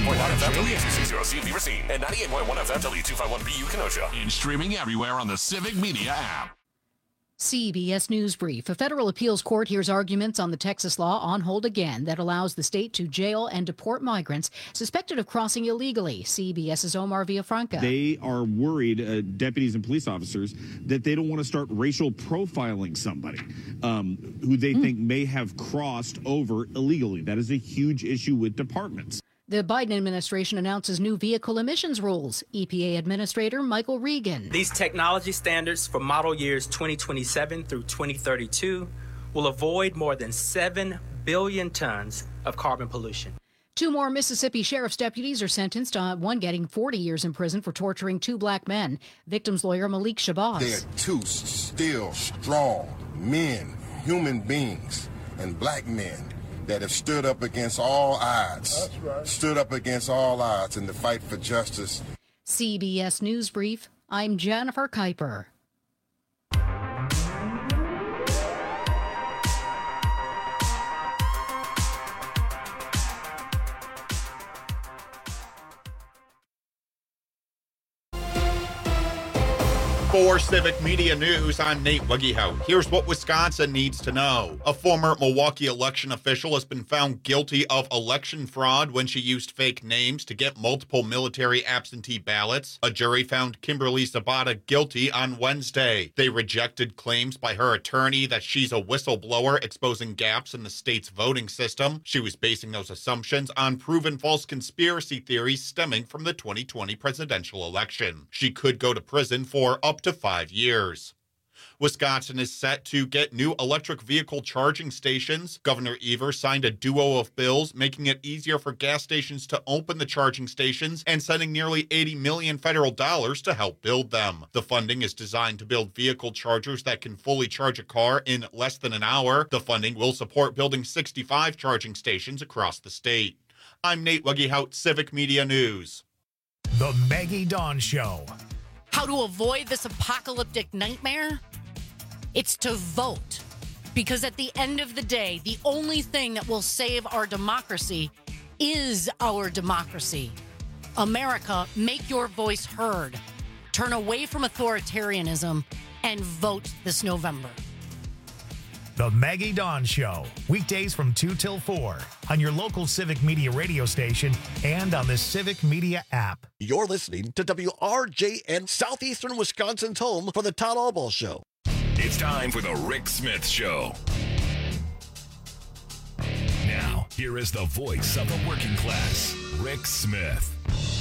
100.9 FM W260 Racine and 98.1 FM W251BU Kenosha. And streaming everywhere on the Civic Media app. CBS News Brief. A federal appeals court hears arguments on the Texas law on hold again that allows the state to jail and deport migrants suspected of crossing illegally. CBS's Omar Villafranca. They are worried, deputies and police officers, that they don't want to start racial profiling somebody who they think may have crossed over illegally. That is a huge issue with departments. The Biden administration announces new vehicle emissions rules. EPA Administrator Michael Regan. These technology standards for model years 2027 through 2032 will avoid more than 7 billion tons of carbon pollution. 2 more Mississippi sheriff's deputies are sentenced, one getting 40 years in prison for torturing 2 black men. Victims' lawyer Malik Shabazz. They're 2 still strong men, human beings, and black men that have stood up against all odds. That's right. Stood up against all odds in the fight for justice. CBS News Brief. I'm Jennifer Kuiper. For Civic Media News, I'm Nate Wuggyhout. Here's what Wisconsin needs to know. A former Milwaukee election official has been found guilty of election fraud when she used fake names to get multiple military absentee ballots. A jury found Kimberly Zabata guilty on Wednesday. They rejected claims by her attorney that she's a whistleblower exposing gaps in the state's voting system. She was basing those assumptions on proven false conspiracy theories stemming from the 2020 presidential election. She could go to prison for up to 5 years. Wisconsin is set to get new electric vehicle charging stations. Governor Evers signed a duo of bills making it easier for gas stations to open the charging stations and sending nearly $80 million federal dollars to help build them. The funding is designed to build vehicle chargers that can fully charge a car in less than an hour. The funding will support building 65 charging stations across the state. I'm Nate Wuggyhout, Civic Media News. The Maggie Dawn Show. How to avoid this apocalyptic nightmare? It's to vote. Because at the end of the day, the only thing that will save our democracy is our democracy. America, make your voice heard. Turn away from authoritarianism and vote this November. The Maggie Dawn Show. Weekdays from 2 till 4 on your local Civic Media radio station and on the Civic Media app. You're listening to WRJN, Southeastern Wisconsin's home for the Todd Albaugh Show. It's time for the Rick Smith Show. Now, here is the voice of the working class, Rick Smith.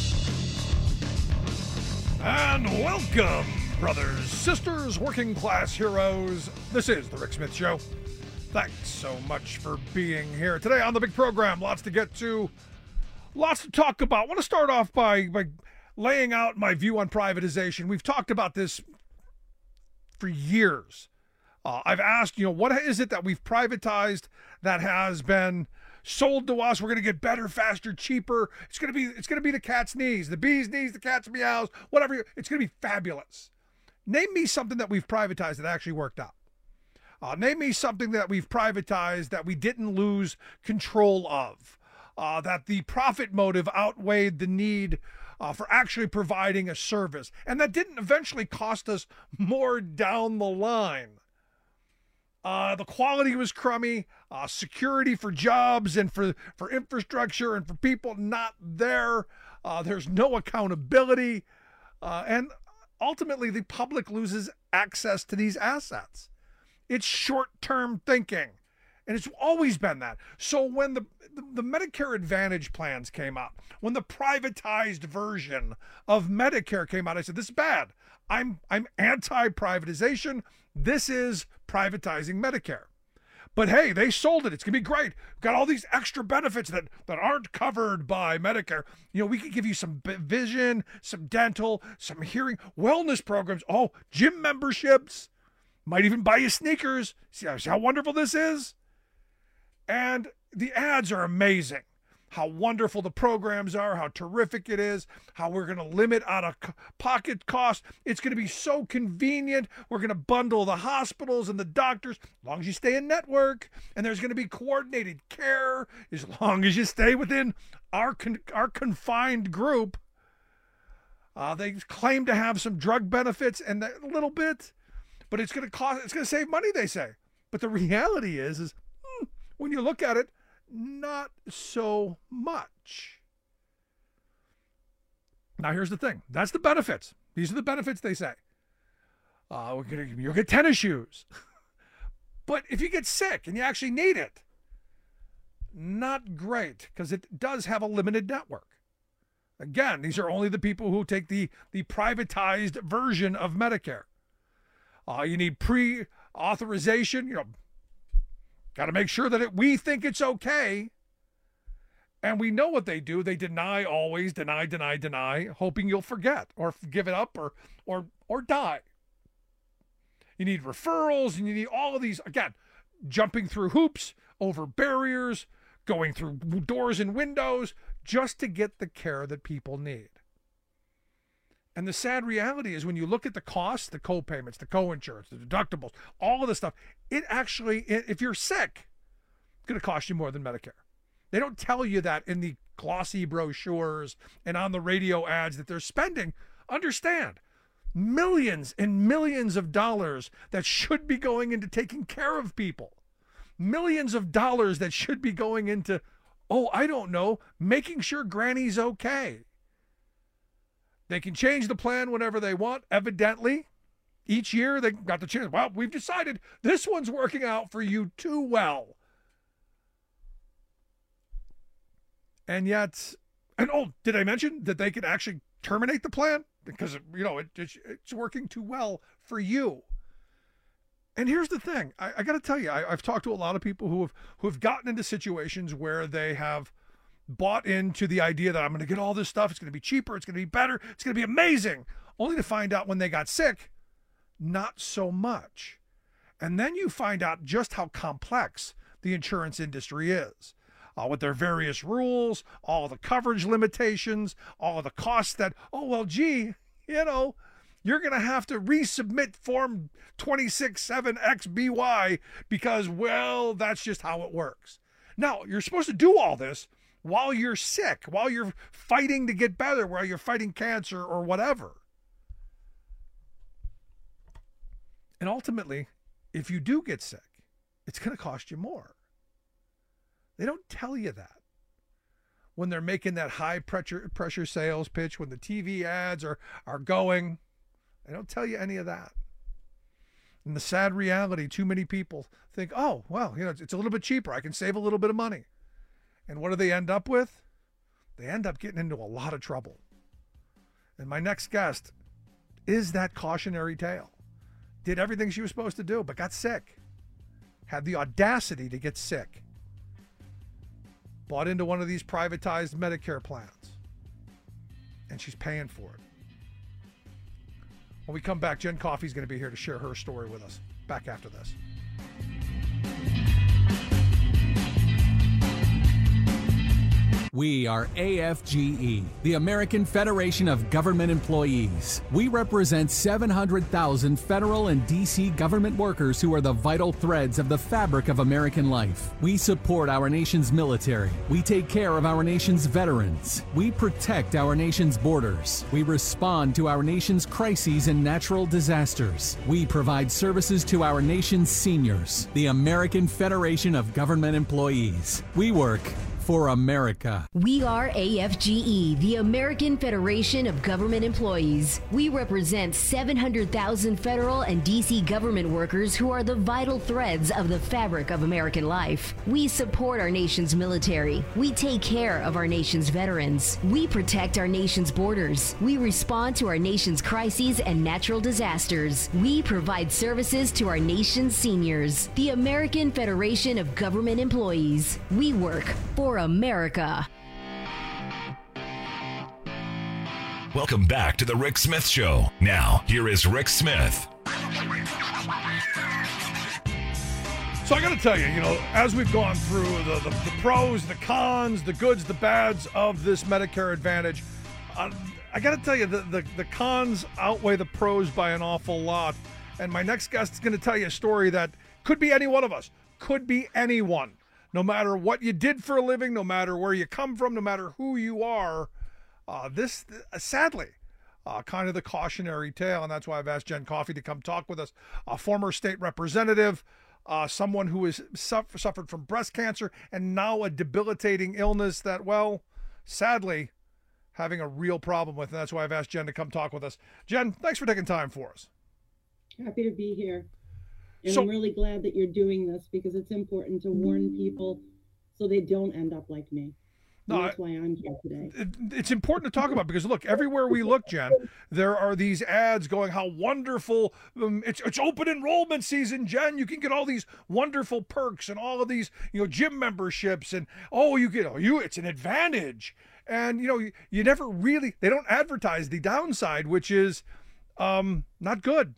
And welcome, brothers, sisters, working class heroes. This is the Rick Smith Show. Thanks so much for being here today on the big program. Lots to get to, lots to talk about. I want to start off by laying out my view on privatization. We've talked about this for years. I've asked, what is it that we've privatized that has been sold to us? We're going to get better, faster, cheaper. It's going to be the cat's knees, the bee's knees, the cat's meows, whatever. It's going to be fabulous. Name me something that we've privatized that actually worked out. Name me something that we've privatized that we didn't lose control of, that the profit motive outweighed the need for actually providing a service, and that didn't eventually cost us more down the line. The quality was crummy, security for jobs and for infrastructure and for people not there. There's no accountability, and ultimately the public loses access to these assets. It's short-term thinking, and it's always been that. So when the Medicare Advantage plans came out, when the privatized version of Medicare came out, I said, this is bad. I'm anti-privatization. This is privatizing Medicare. But hey, they sold it. It's going to be great. We've got all these extra benefits that aren't covered by Medicare. We could give you some vision, some dental, some hearing, wellness programs. Oh, gym memberships. Might even buy you sneakers. See how wonderful this is? And the ads are amazing. how wonderful the programs are, how terrific it is, how we're going to limit out-of-pocket costs. It's going to be so convenient. We're going to bundle the hospitals and the doctors as long as you stay in network, and there's going to be coordinated care as long as you stay within our confined group. They claim to have some drug benefits and a little bit, but it's going to save money, they say. But the reality is when you look at it, not so much. Now, here's the thing. That's the benefits. These are the benefits they say. You'll get tennis shoes. But if you get sick and you actually need it, not great, because it does have a limited network. Again, these are only the people who take the privatized version of Medicare. You need pre-authorization, got to make sure that we think it's okay. And we know what they do. They always deny, hoping you'll forget or give it up or die. You need referrals, and you need all of these, again, jumping through hoops, over barriers, going through doors and windows, just to get the care that people need. And the sad reality is when you look at the costs, the co-payments, the co-insurance, the deductibles, all of this stuff, it actually, if you're sick, it's going to cost you more than Medicare. They don't tell you that in the glossy brochures and on the radio ads that they're spending. Understand, millions and millions of dollars that should be going into taking care of people. Millions of dollars that should be going into, making sure Granny's okay. They can change the plan whenever they want. Evidently, each year they got the chance. Well, we've decided this one's working out for you too well. And yet, did I mention that they could actually terminate the plan? Because, it's working too well for you. And here's the thing. I got to tell you, I've talked to a lot of people who have gotten into situations where they have bought into the idea that I'm going to get all this stuff. It's going to be cheaper. It's going to be better. It's going to be amazing. Only to find out when they got sick, not so much. And then you find out just how complex the insurance industry is. With their various rules, all the coverage limitations, all the costs that, you're going to have to resubmit Form 267XBY because, that's just how it works. Now, you're supposed to do all this while you're sick, while you're fighting to get better, while you're fighting cancer or whatever. And ultimately, if you do get sick, it's going to cost you more. They don't tell you that when they're making that high pressure sales pitch, when the TV ads are going. They don't tell you any of that. And the sad reality, too many people think, it's a little bit cheaper. I can save a little bit of money. And what do they end up with? They end up getting into a lot of trouble. And my next guest is that cautionary tale. Did everything she was supposed to do, but got sick. Had the audacity to get sick. Bought into one of these privatized Medicare plans. And she's paying for it. When we come back, Jen Coffey's going to be here to share her story with us. Back after this. We are AFGE, the American Federation of Government Employees. We represent 700,000 federal and D.C. government workers who are the vital threads of the fabric of American life. We support our nation's military. We take care of our nation's veterans. We protect our nation's borders. We respond to our nation's crises and natural disasters. We provide services to our nation's seniors. The American Federation of Government Employees. We work for America. We are AFGE, the American Federation of Government Employees. We represent 700,000 federal and D.C. government workers who are the vital threads of the fabric of American life. We support our nation's military. We take care of our nation's veterans. We protect our nation's borders. We respond to our nation's crises and natural disasters. We provide services to our nation's seniors. The American Federation of Government Employees. We work for America. Welcome back to the Rick Smith Show. Now, here is Rick Smith. So I got to tell you, as we've gone through the pros, the cons, the goods, the bads of this Medicare Advantage, I got to tell you, the cons outweigh the pros by an awful lot. And my next guest is going to tell you a story that could be any one of us, could be anyone. No matter what you did for a living, no matter where you come from, no matter who you are, this, sadly, kind of the cautionary tale. And that's why I've asked Jen Coffey to come talk with us, a former state representative, someone who has suffered from breast cancer and now a debilitating illness that, well, sadly, having a real problem with. And that's why I've asked Jen to come talk with us. Jen, thanks for taking time for us. Happy to be here. And I'm really glad that you're doing this because it's important to warn people so they don't end up like me. No, that's why I'm here today. It's important to talk about because, look, everywhere we look, Jen, there are these ads going, how wonderful, it's open enrollment season, Jen. You can get all these wonderful perks and all of these, gym memberships. And, it's an advantage. And, you never really, they don't advertise the downside, which is not good.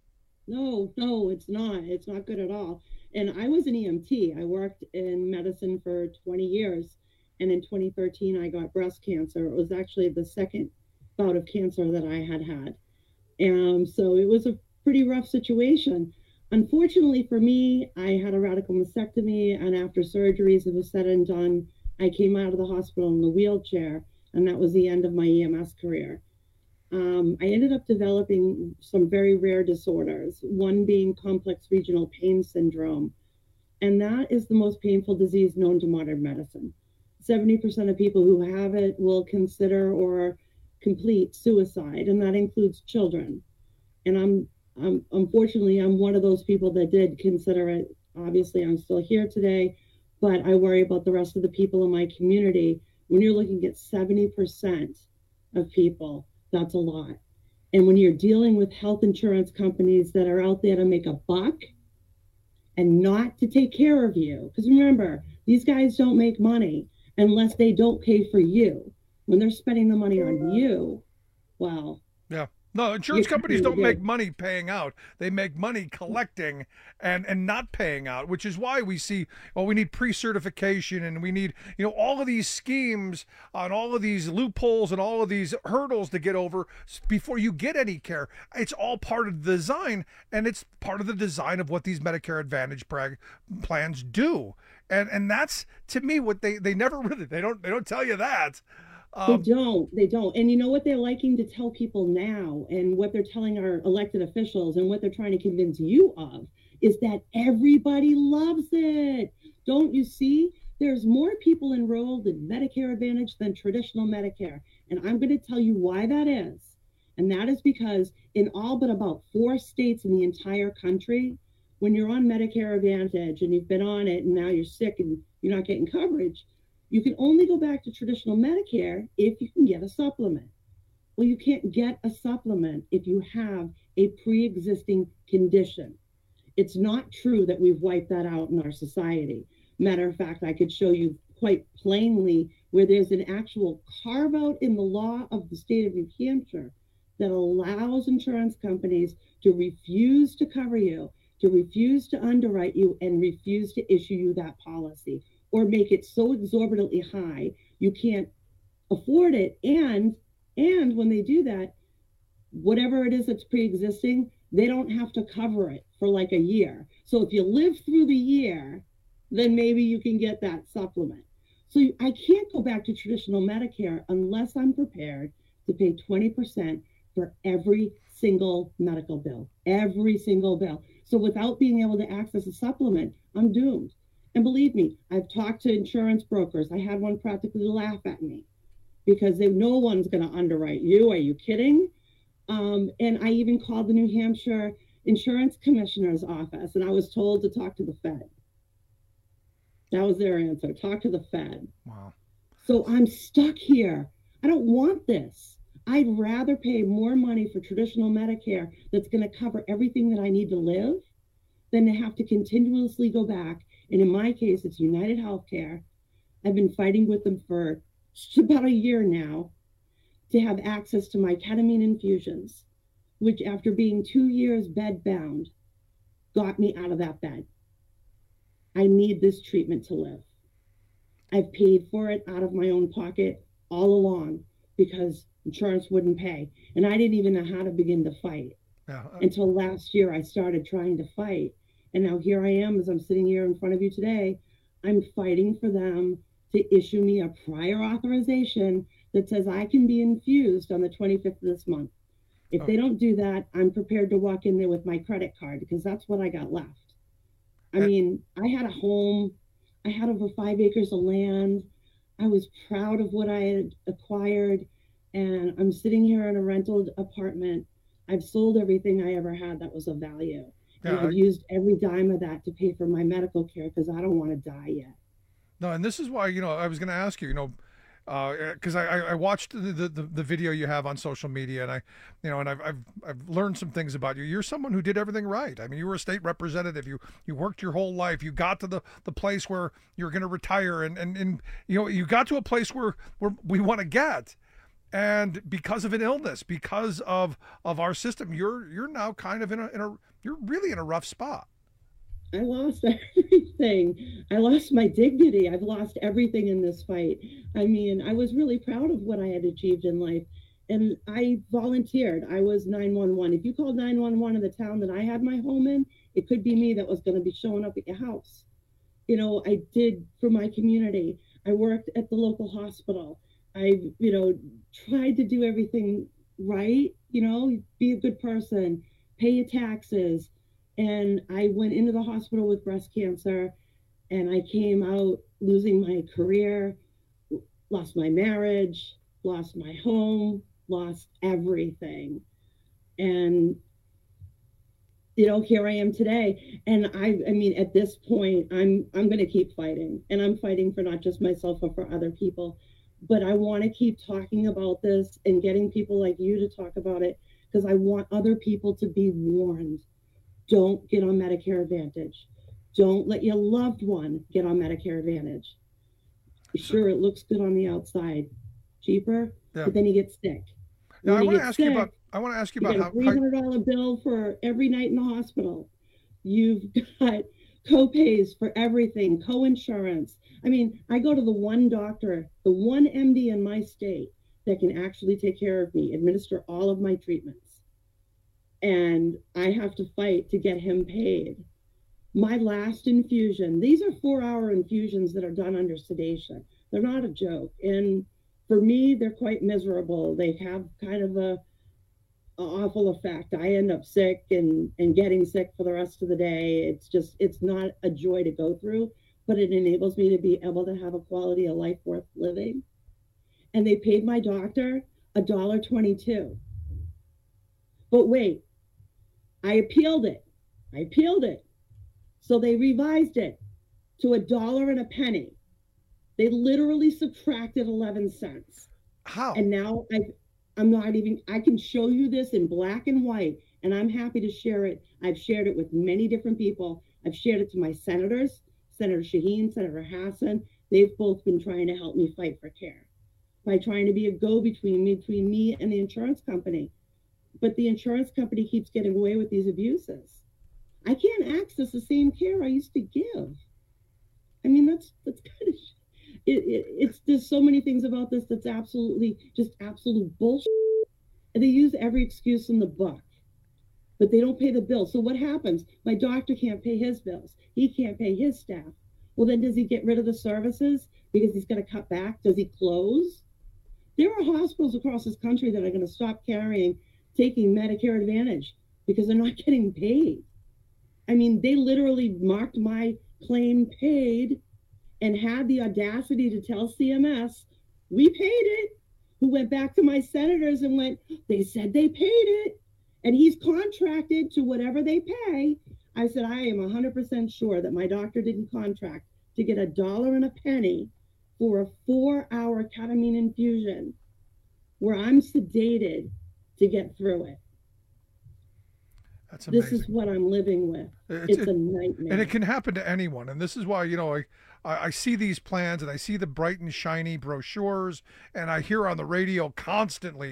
No, it's not. It's not good at all. And I was an EMT. I worked in medicine for 20 years. And in 2013, I got breast cancer. It was actually the second bout of cancer that I had. And so it was a pretty rough situation. Unfortunately for me, I had a radical mastectomy. And after surgeries, it was said and done. I came out of the hospital in the wheelchair. And that was the end of my EMS career. I ended up developing some very rare disorders, one being complex regional pain syndrome. And that is the most painful disease known to modern medicine. 70% of people who have it will consider or complete suicide, and that includes children. And I'm unfortunately, I'm one of those people that did consider it. Obviously, I'm still here today, but I worry about the rest of the people in my community. When you're looking at 70% of people, that's a lot. And when you're dealing with health insurance companies that are out there to make a buck and not to take care of you, because remember, these guys don't make money unless they don't pay for you. When they're spending the money on you, well. Yeah. No, insurance companies don't make money paying out. They make money collecting and not paying out, which is why we see, we need pre-certification and we need, all of these schemes on all of these loopholes and all of these hurdles to get over before you get any care. It's all part of the design, and it's part of the design of what these Medicare Advantage plans do. And that's, to me, what they never really, they don't tell you that. They don't. And you know what they're liking to tell people now, and what they're telling our elected officials and what they're trying to convince you of is that everybody loves it. Don't you see? There's more people enrolled in Medicare Advantage than traditional Medicare. And I'm going to tell you why that is. And that is because in all but about 4 states in the entire country, when you're on Medicare Advantage and you've been on it and now you're sick and you're not getting coverage, you can only go back to traditional Medicare if you can get a supplement. Well, you can't get a supplement if you have a pre-existing condition. It's not true that we've wiped that out in our society. Matter of fact, I could show you quite plainly where there's an actual carve out in the law of the state of New Hampshire that allows insurance companies to refuse to cover you, to refuse to underwrite you, and refuse to issue you that policy, or make it so exorbitantly high you can't afford it. And when they do that, whatever it is that's pre-existing, they don't have to cover it for like a year. So if you live through the year, then maybe you can get that supplement. So I can't go back to traditional Medicare unless I'm prepared to pay 20% for every single medical bill, every single bill. So without being able to access a supplement, I'm doomed. And believe me, I've talked to insurance brokers. I had one practically laugh at me because no one's going to underwrite you. Are you kidding? And I even called the New Hampshire Insurance Commissioner's office, and I was told to talk to the Fed. That was their answer. Talk to the Fed. Wow. So I'm stuck here. I don't want this. I'd rather pay more money for traditional Medicare that's going to cover everything that I need to live than to have to continuously go back. And in my case, it's United Healthcare. I've been fighting with them for about a year now to have access to my ketamine infusions, which after being 2 years bed bound, got me out of that bed. I need this treatment to live. I've paid for it out of my own pocket all along because insurance wouldn't pay. And I didn't even know how to begin to fight. Until last year, I started trying to fight. And now here I am, as I'm sitting here in front of you today, I'm fighting for them to issue me a prior authorization that says I can be infused on the 25th of this month. If they don't do that, I'm prepared to walk in there with my credit card because that's what I got left. I mean, I had a home. I had over 5 acres of land. I was proud of what I had acquired. And I'm sitting here in a rental apartment. I've sold everything I ever had that was of value. And I've used every dime of that to pay for my medical care because I don't want to die yet. No, and this is why, I was going to ask you, because I watched the video you have on social media, and I've learned some things about you. You're someone who did everything right. I mean, you were a state representative. You worked your whole life. You got to the place where you're going to retire, and you got to a place where we want to get. And because of an illness, because of our system, you're now kind of you're really in a rough spot. I lost everything. I lost my dignity. I've lost everything in this fight. I mean, I was really proud of what I had achieved in life. And I volunteered. I was 911. If you called 911 in the town that I had my home in, it could be me that was going to be showing up at your house. I did for my community. I worked at the local hospital. I, tried to do everything right, be a good person, pay your taxes. And I went into the hospital with breast cancer, and I came out losing my career, lost my marriage, lost my home, lost everything. And, here I am today. And I mean, at this point, I'm going to keep fighting, and I'm fighting for not just myself, but for other people. But I want to keep talking about this and getting people like you to talk about it because I want other people to be warned. Don't get on Medicare Advantage. Don't let your loved one get on Medicare Advantage. Sure, it looks good on the outside, cheaper, but then you get sick. Now, I want to ask you about how $300 bill for every night in the hospital. You've got co-pays for everything, co-insurance. I mean, I go to the one doctor, the one MD in my state that can actually take care of me, administer all of my treatments. And I have to fight to get him paid. My last infusion, these are 4-hour infusions that are done under sedation. They're not a joke. And for me, they're quite miserable. They have kind of a awful effect. I end up sick and getting sick for the rest of the day. It's not a joy to go through, but it enables me to be able to have a quality of life worth living. And they paid my doctor $1.22. But wait, I appealed it. So they revised it to $1.01. They literally subtracted 11 cents. How? And now I can show you this in black and white, and I'm happy to share it. I've shared it with many different people. I've shared it to my senators, Senator Shaheen, Senator Hassan. They've both been trying to help me fight for care by trying to be a go-between between me and the insurance company. But the insurance company keeps getting away with these abuses. I can't access the same care I used to give. I mean, that's kind of, there's so many things about this that's absolute bullshit. And they use every excuse in the book, but they don't pay the bill. So what happens? My doctor can't pay his bills. He can't pay his staff. Well, then does he get rid of the services because he's going to cut back? Does he close? There are hospitals across this country that are going to stop taking Medicare Advantage because they're not getting paid. I mean, they literally marked my claim paid and had the audacity to tell CMS, we paid it. Who went back to my senators and went, they said they paid it. And he's contracted to whatever they pay. I said, I am 100% sure that my doctor didn't contract to get $1.01 for a 4-hour ketamine infusion where I'm sedated to get through it. That's amazing. This is what I'm living with. It's a nightmare. And it can happen to anyone. And this is why, I see these plans and I see the bright and shiny brochures, and I hear on the radio constantly,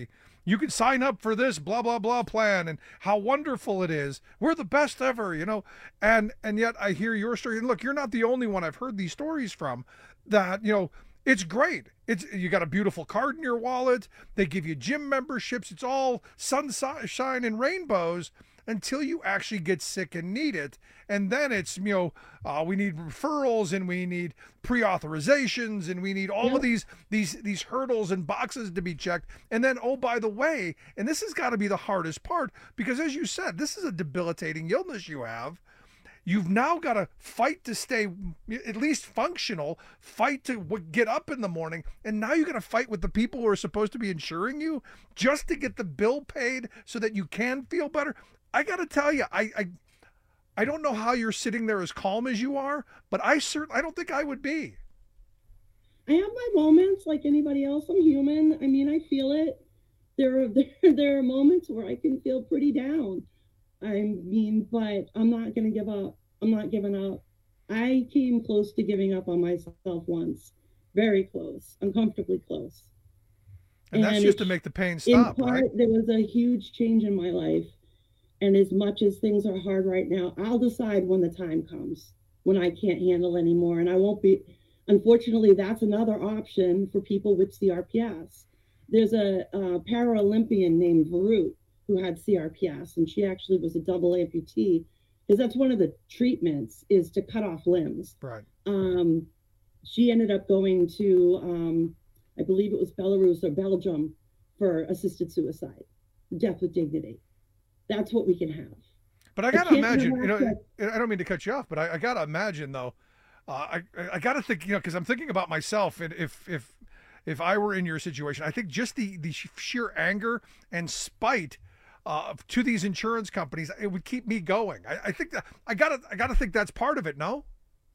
you can sign up for this blah, blah, blah plan and how wonderful it is. We're the best ever, you know. And yet I hear your story. And look, you're not the only one I've heard these stories from that, you know, it's great. You got a beautiful card in your wallet. They give you gym memberships. It's all sunshine and rainbows until you actually get sick and need it. And then it's, you know, we need referrals and we need pre-authorizations and we need all of these hurdles and boxes to be checked. And then, oh, by the way, and this has got to be the hardest part, because as you said, this is a debilitating illness you have. You've now got to fight to stay at least functional, fight to get up in the morning, and now you got to fight with the people who are supposed to be insuring you just to get the bill paid so that you can feel better. I got to tell you, I don't know how you're sitting there as calm as you are, but I don't think I would be. I have my moments like anybody else. I'm human. I mean, I feel it. There are moments where I can feel pretty down. I mean, but I'm not going to give up. I'm not giving up. I came close to giving up on myself once. Very close. Uncomfortably close. And that's just to make the pain stop, in part, right? There was a huge change in my life. And as much as things are hard right now, I'll decide when the time comes, when I can't handle anymore. And I won't be, unfortunately, that's another option for people with CRPS. There's a Paralympian named Varut who had CRPS, and she actually was a double amputee, because that's one of the treatments is to cut off limbs. Right. She ended up going to, I believe it was Belarus or Belgium for assisted suicide, death with dignity. That's what we can have. But I got to imagine, you know, I don't mean to cut you off, but I got to imagine though, I got to think, you know, because I'm thinking about myself, and if I were in your situation, I think just the sheer anger and spite to these insurance companies, it would keep me going. I think that I gotta think that's part of it. No,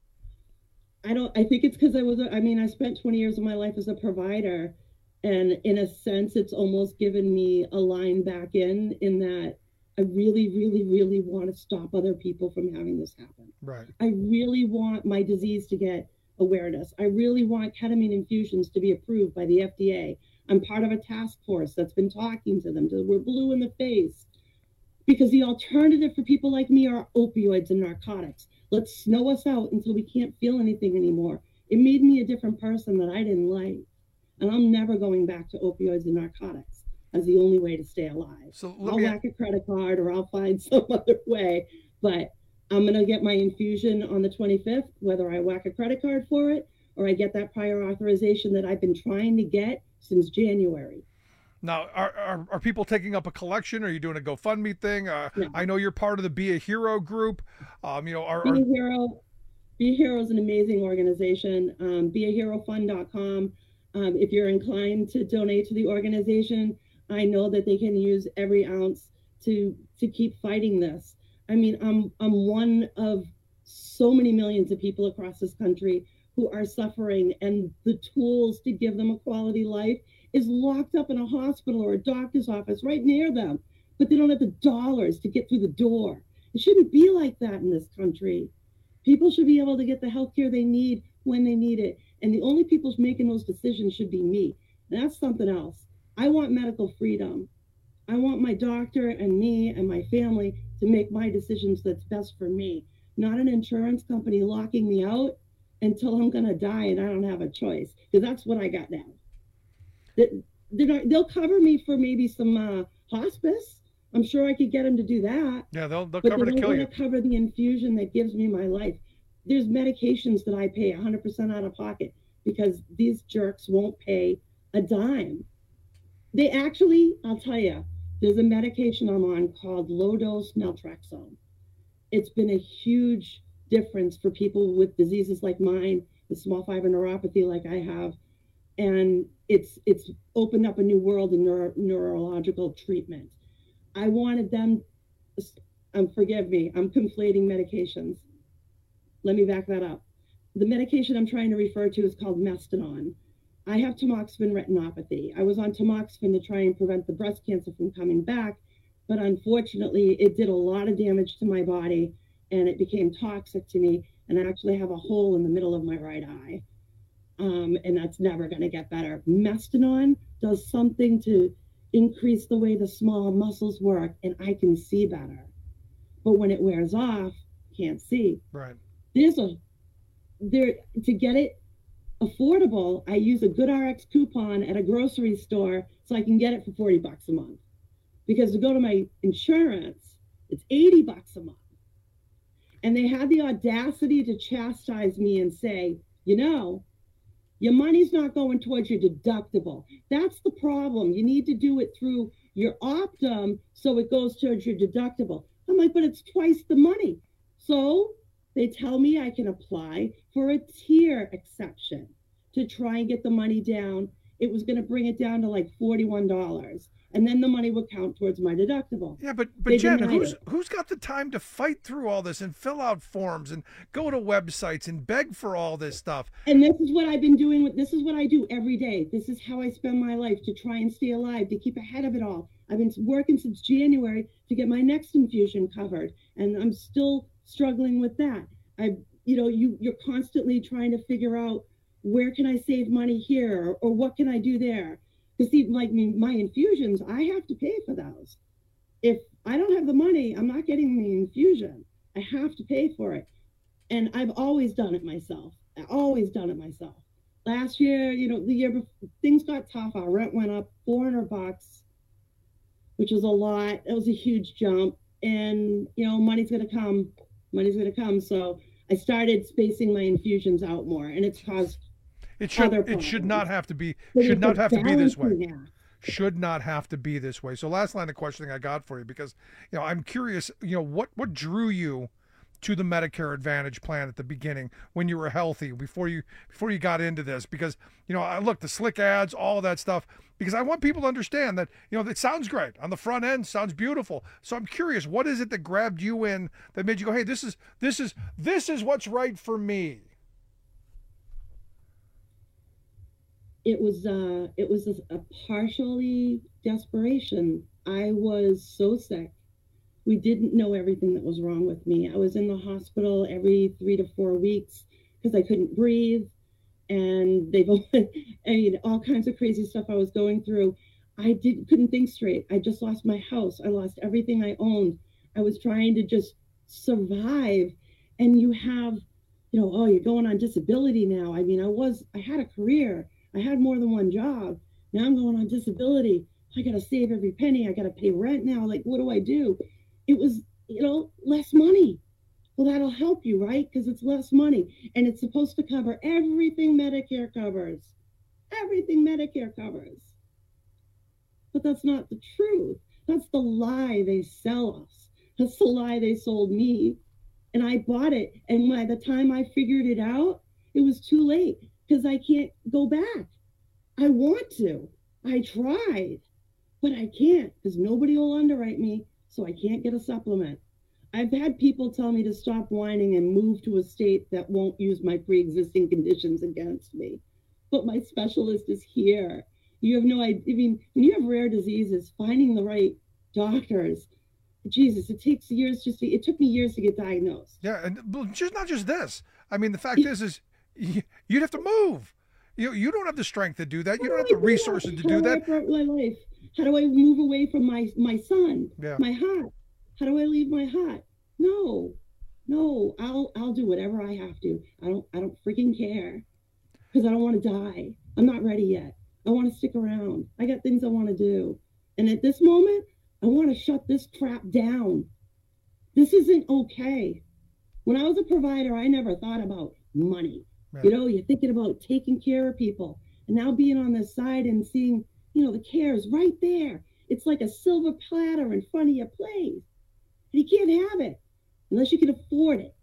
I think it's because I spent 20 years of my life as a provider, and in a sense, it's almost given me a line back in that I really, really, really want to stop other people from having this happen. Right. I really want my disease to get awareness. I really want ketamine infusions to be approved by the FDA. I'm part of a task force that's been talking to them. We're blue in the face. Because the alternative for people like me are opioids and narcotics. Let's snow us out until we can't feel anything anymore. It made me a different person that I didn't like. And I'm never going back to opioids and narcotics as the only way to stay alive. So I'll whack a credit card or I'll find some other way. But I'm going to get my infusion on the 25th, whether I whack a credit card for it or I get that prior authorization that I've been trying to get since January. Now, are people taking up a collection? Are you doing a GoFundMe thing? No. I know you're part of the Be a Hero group. Be a Hero is an amazing organization. BeAHeroFund.com. If you're inclined to donate to the organization, I know that they can use every ounce to keep fighting this. I mean, I'm one of so many millions of people across this country who are suffering, and the tools to give them a quality life is locked up in a hospital or a doctor's office right near them, but they don't have the dollars to get through the door. It shouldn't be like that in this country. People should be able to get the health care they need when they need it. And the only people making those decisions should be me. And that's something else. I want medical freedom. I want my doctor and me and my family to make my decisions that's best for me, not an insurance company locking me out until I'm going to die and I don't have a choice, because that's what I got now. They'll cover me for maybe some hospice. I'm sure I could get them to do that. Yeah, they'll cover to kill you. But they don't cover the infusion that gives me my life. There's medications that I pay 100% out of pocket because these jerks won't pay a dime. They actually, I'll tell you, there's a medication I'm on called low-dose naltrexone. It's been a huge difference for people with diseases like mine, with small fiber neuropathy like I have. And it's opened up a new world in neurological treatment. I wanted them, forgive me, I'm conflating medications. Let me back that up. The medication I'm trying to refer to is called Mestinon. I have tamoxifen retinopathy. I was on tamoxifen to try and prevent the breast cancer from coming back, but unfortunately it did a lot of damage to my body and it became toxic to me, and I actually have a hole in the middle of my right eye. And that's never going to get better. Mestinon does something to increase the way the small muscles work, and I can see better. But when it wears off, can't see. Right. To get it affordable, I use a GoodRx coupon at a grocery store so I can get it for $40 a month. Because to go to my insurance, it's $80 a month. And they had the audacity to chastise me and say, you know, your money's not going towards your deductible. That's the problem. You need to do it through your Optum so it goes towards your deductible. I'm like, but it's twice the money. So they tell me I can apply for a tier exception to try and get the money down. It was going to bring it down to like $41. And then the money would count towards my deductible. Yeah, but Jen, who's got the time to fight through all this and fill out forms and go to websites and beg for all this stuff? And this is what I've been doing. This is what I do every day. This is how I spend my life to try and stay alive, to keep ahead of it all. I've been working since January to get my next infusion covered, and I'm still struggling with that. You're constantly trying to figure out, where can I save money here, or what can I do there? Because see, like my infusions, I have to pay for those. If I don't have the money, I'm not getting the infusion. I have to pay for it. And I've always done it myself. Last year, the year before, things got tough. Our rent went up $400, which was a lot. It was a huge jump. And, money's going to come. So I started spacing my infusions out more, and it's caused It should not have to be this way. Should not have to be this way. So last line of questioning I got for you, because I'm curious, what drew you to the Medicare Advantage plan at the beginning when you were healthy, before you got into this? Because I look, the slick ads, all that stuff, because I want people to understand that it sounds great on the front end, sounds beautiful. So I'm curious, what is it that grabbed you in, that made you go, hey, this is what's right for me? It was a partially desperation. I was so sick. We didn't know everything that was wrong with me. I was in the hospital every 3 to 4 weeks because I couldn't breathe, and all kinds of crazy stuff I was going through. I couldn't think straight. I just lost my house. I lost everything I owned. I was trying to just survive, and you have, you're going on disability now. I had a career. I had more than one job. Now I'm going on disability. I got to save every penny. I got to pay rent now. Like, what do I do? It was, less money. Well, that'll help you, right? Because it's less money. And it's supposed to cover everything Medicare covers. Everything Medicare covers. But that's not the truth. That's the lie they sell us. That's the lie they sold me. And I bought it. And by the time I figured it out, it was too late. Because I can't go back. I want to. I tried, but I can't, because nobody will underwrite me, so I can't get a supplement. I've had people tell me to stop whining and move to a state that won't use my pre-existing conditions against me. But my specialist is here. You have no idea. When you have rare diseases, finding the right doctors, Jesus, it takes years it took me years to get diagnosed. Yeah, and not just this. The fact is you'd have to move. You don't have the strength to do that. You don't have the resources to do that. My life. How do I move away from my son? Yeah. My heart. How do I leave my heart? No. I'll do whatever I have to. I don't freaking care, because I don't want to die. I'm not ready yet. I want to stick around. I got things I want to do, and at this moment, I want to shut this crap down. This isn't okay. When I was a provider, I never thought about money. Right. You're thinking about taking care of people, and now being on this side and seeing, the care is right there. It's like a silver platter in front of your plate. And you can't have it unless you can afford it.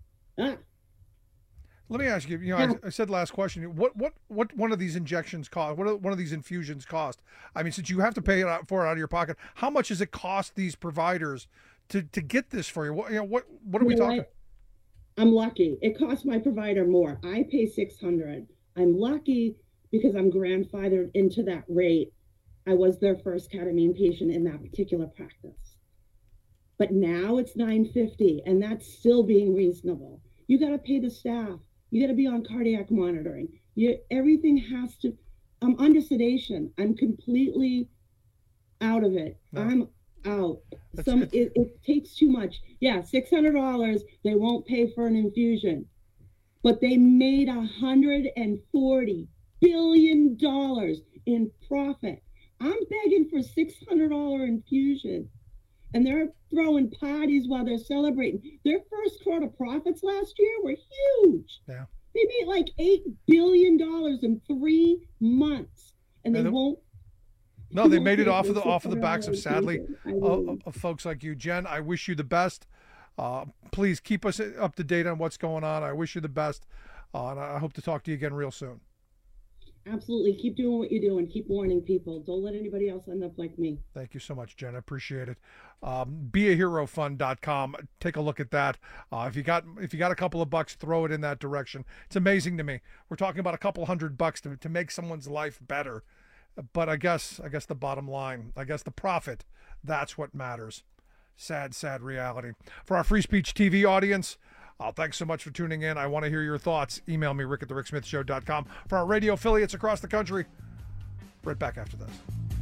Let me ask you, I said last question, what one of these injections cost? What one of these infusions cost? Since you have to pay for it out of your pocket, how much does it cost these providers to get this for you? What are we talking? I'm lucky. It costs my provider more. I pay $600. I'm lucky because I'm grandfathered into that rate. I was their first ketamine patient in that particular practice. But now it's $950, and that's still being reasonable. You got to pay the staff. You got to be on cardiac monitoring. Everything has to. I'm under sedation. I'm completely out of it. No. I'm out. It takes too much. Yeah, $600. They won't pay for an infusion, but they made $140 billion in profit. I'm begging for $600 infusion, and they're throwing parties while they're celebrating. Their first quarter profits last year were huge. Yeah. They made like $8 billion in 3 months, and they won't. No, they made it off of the backs of, sadly, of folks like you. Jen, I wish you the best. Please keep us up to date on what's going on. I wish you the best, and I hope to talk to you again real soon. Absolutely. Keep doing what you're doing. Keep warning people. Don't let anybody else end up like me. Thank you so much, Jen. I appreciate it. BeAHeroFund.com. Take a look at that. If you got a couple of bucks, throw it in that direction. It's amazing to me. We're talking about a couple $100 to make someone's life better. But I guess the bottom line, the profit, that's what matters. Sad reality. For our Free Speech TV audience, thanks so much for tuning in. I want to hear your thoughts. Email me, rick@thericksmithshow.com. For our radio affiliates across the country, right back after this.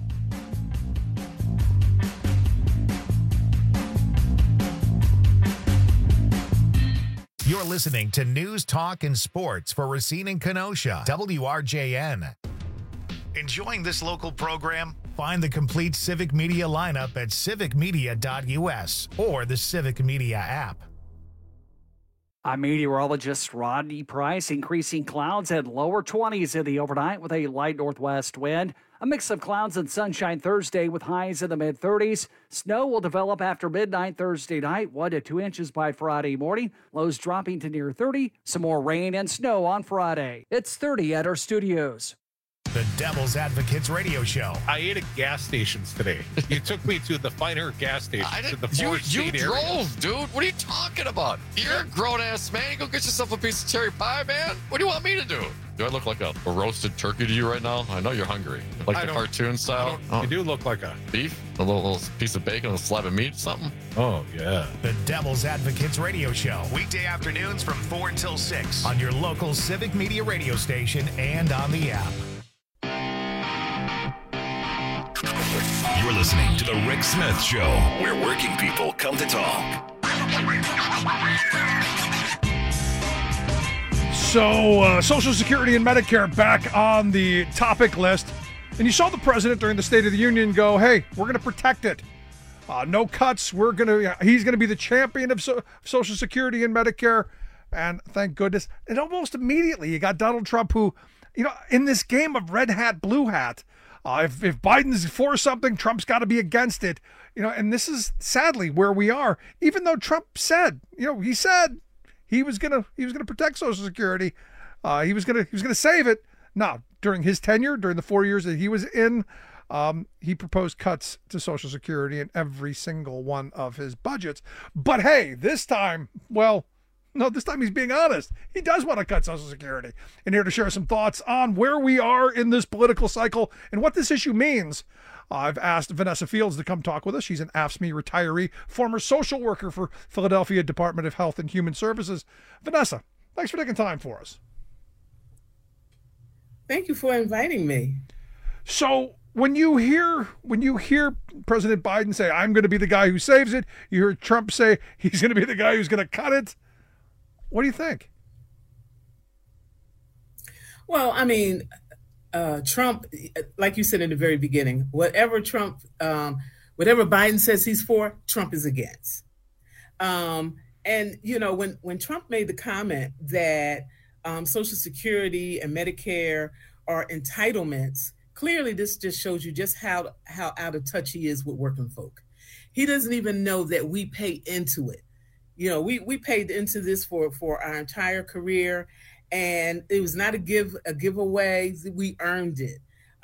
You're listening to News, Talk, and Sports for Racine and Kenosha, WRJN. Enjoying this local program? Find the complete Civic Media lineup at civicmedia.us or the Civic Media app. I'm meteorologist Rodney Price. Increasing clouds at lower 20s in the overnight with a light northwest wind. A mix of clouds and sunshine Thursday with highs in the mid-30s. Snow will develop after midnight Thursday night, 1 to 2 inches by Friday morning. Lows dropping to near 30. Some more rain and snow on Friday. It's 30 at our studios. The Devil's Advocates Radio Show. I ate at gas stations today. You took me to the finer gas station. You drove, dude. What are you talking about? You're a grown-ass man. Go get yourself a piece of cherry pie, man. What do you want me to do? Do I look like a roasted turkey to you right now? I know you're hungry. Like the cartoon style? You do look like a beef? A little piece of bacon, a slab of meat, something? Oh, yeah. The Devil's Advocates Radio Show. Weekday afternoons from 4 until 6 on your local Civic Media radio station and on the app. You're listening to The Rick Smith Show, where working people come to talk. So, Social Security and Medicare back on the topic list. And you saw the president during the State of the Union go, hey, we're going to protect it. No cuts. He's going to be the champion of Social Security and Medicare. And thank goodness. And almost immediately, you got Donald Trump who, in this game of red hat, blue hat, if Biden's for something, Trump's got to be against it. And this is sadly where we are. Even though Trump said, he said he was gonna protect Social Security, he was gonna save it. Now, during his tenure, during the 4 years that he was in, he proposed cuts to Social Security in every single one of his budgets. But hey, this time, this time he's being honest. He does want to cut Social Security. And here to share some thoughts on where we are in this political cycle and what this issue means, I've asked Vanessa Fields to come talk with us. She's an AFSCME retiree, former social worker for Philadelphia Department of Health and Human Services. Vanessa, thanks for taking time for us. Thank you for inviting me. So when you hear President Biden say, I'm going to be the guy who saves it, you hear Trump say he's going to be the guy who's going to cut it, what do you think? Well, I mean, Trump, like you said in the very beginning, whatever Biden says he's for, Trump is against. And, when Trump made the comment that Social Security and Medicare are entitlements, clearly this just shows you just how out of touch he is with working folk. He doesn't even know that we pay into it. We paid into this for our entire career, and it was not a giveaway. We earned it.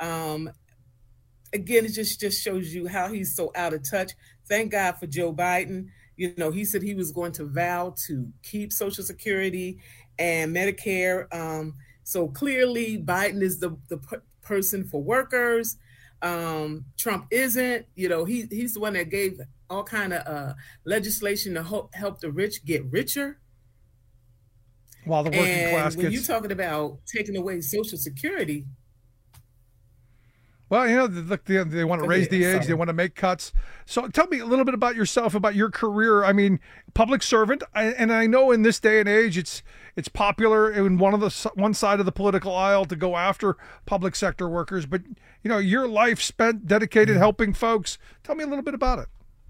Again, it just shows you how he's so out of touch. Thank God for Joe Biden. He said he was going to vow to keep Social Security and Medicare. So clearly Biden is the person for workers. Trump isn't. He's the one that gave all kind of legislation to help the rich get richer. While the working class when you're talking about taking away Social Security. Well, look, they want to raise the age. They want to make cuts. So tell me a little bit about yourself, about your career. I mean, public servant, and I know in this day and age, it's popular in one side of the political aisle to go after public sector workers. But, your life spent dedicated helping folks. Tell me a little bit about it.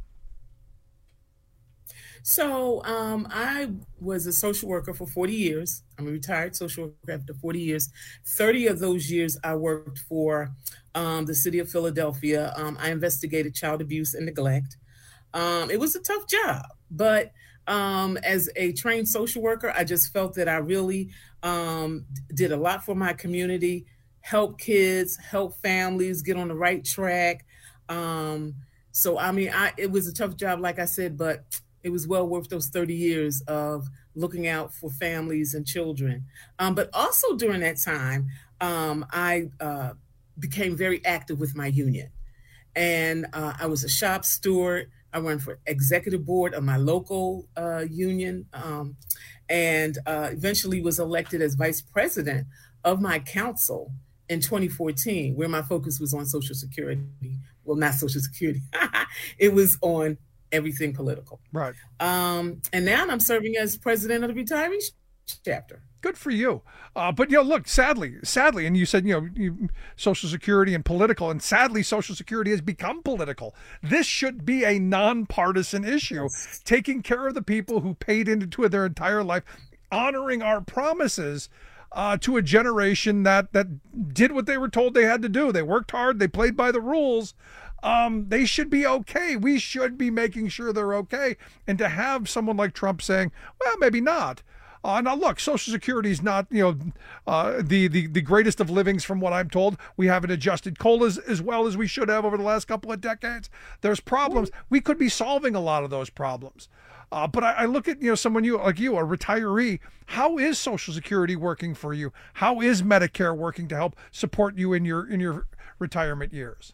So I was a social worker for 40 years. I'm a retired social worker after 40 years. 30 of those years I worked for the city of Philadelphia. I investigated child abuse and neglect. It was a tough job, but as a trained social worker, I just felt that I really did a lot for my community, help kids, help families get on the right track. So, I mean, it was a tough job, like I said, but it was well worth those 30 years of looking out for families and children. But also during that time, I became very active with my union. And I was a shop steward. I ran for executive board of my local union, and eventually was elected as vice president of my council in 2014, where my focus was on Social Security. Well, not Social Security. It was on everything political. Right. And now I'm serving as president of the retirees chapter. Good for you. But, look, sadly, and you said, Social Security and political, and sadly, Social Security has become political. This should be a nonpartisan issue, taking care of the people who paid into it their entire life, honoring our promises to a generation that did what they were told they had to do. They worked hard. They played by the rules. They should be okay. We should be making sure they're okay. And to have someone like Trump saying, well, maybe not. Now, look, Social Security is not, the greatest of livings from what I'm told. We haven't adjusted COLAs as well as we should have over the last couple of decades. There's problems. We could be solving a lot of those problems. But I look at, someone like you, a retiree. How is Social Security working for you? How is Medicare working to help support you in your retirement years?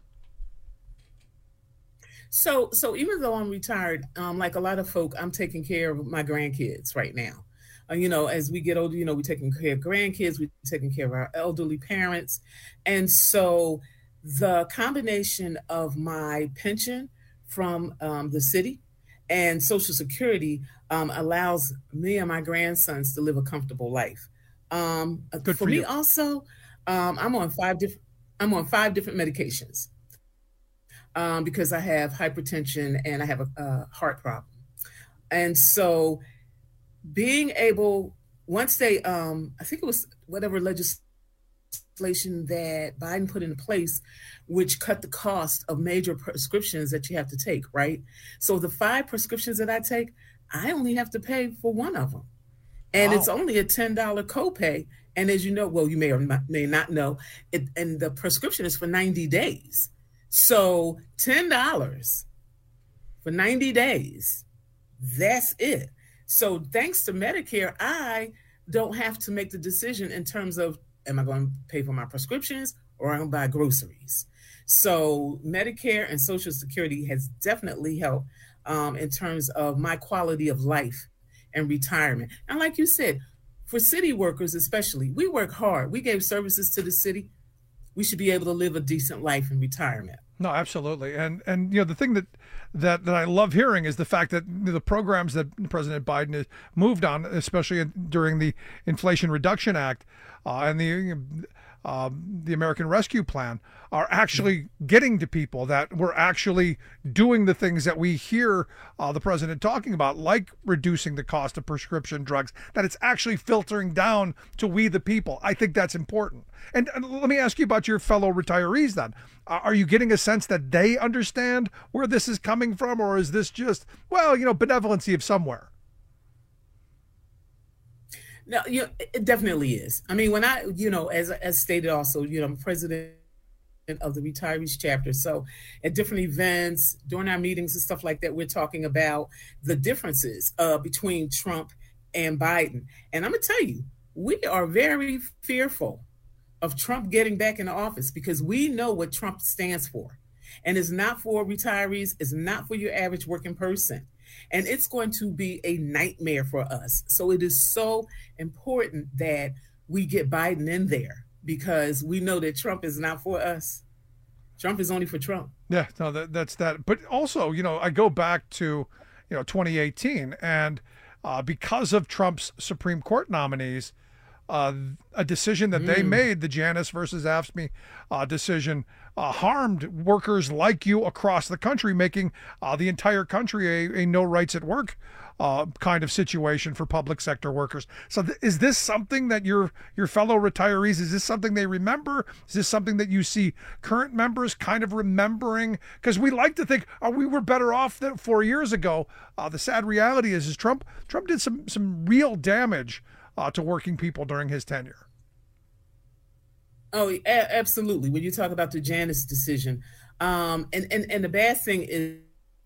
So even though I'm retired, like a lot of folk, I'm taking care of my grandkids right now. As we get older, we're taking care of grandkids, we're taking care of our elderly parents. And so the combination of my pension from the city and Social Security allows me and my grandsons to live a comfortable life. Good for me you. also, I'm on five different medications because I have hypertension and I have a heart problem. And so being able, once they, I think it was whatever legislation that Biden put into place, which cut the cost of major prescriptions that you have to take, right? So the 5 prescriptions that I take, I only have to pay for one of them. And It's only a $10 copay. And as you know, well, you may or may not know, and the prescription is for 90 days. So $10 for 90 days, that's it. So thanks to Medicare, I don't have to make the decision in terms of, am I going to pay for my prescriptions or am I going to buy groceries? So Medicare and Social Security has definitely helped in terms of my quality of life and retirement. And like you said, for city workers especially, we work hard. We gave services to the city. We should be able to live a decent life in retirement. No, absolutely. And the thing that I love hearing is the fact that the programs that President Biden has moved on, especially during the Inflation Reduction Act and the American Rescue Plan, are actually getting to people, that we're actually doing the things that we hear the president talking about, like reducing the cost of prescription drugs, that it's actually filtering down to we the people. I think that's important. And let me ask you about your fellow retirees then. Are you getting a sense that they understand where this is coming from, or is this just, benevolency of somewhere? No, it definitely is. I mean, when I, as stated also, I'm president of the retirees chapter. So at different events, during our meetings and stuff like that, we're talking about the differences between Trump and Biden. And I'm going to tell you, we are very fearful of Trump getting back in office because we know what Trump stands for. And it's not for retirees. It's not for your average working person. And it's going to be a nightmare for us. So it is so important that we get Biden in there because we know that Trump is not for us. Trump is only for Trump. Yeah, no, that's that. But also, I go back to, 2018, and because of Trump's Supreme Court nominees, a decision that they made, the Janus versus AFSCME decision, harmed workers like you across the country, making the entire country a no rights at work kind of situation for public sector workers. So is this something that your fellow retirees, is this something they remember? Is this something that you see current members kind of remembering? Because we like to think, we were better off than 4 years ago. The sad reality is Trump did some real damage to working people during his tenure. Oh, absolutely. When you talk about the Janus decision, and the bad thing is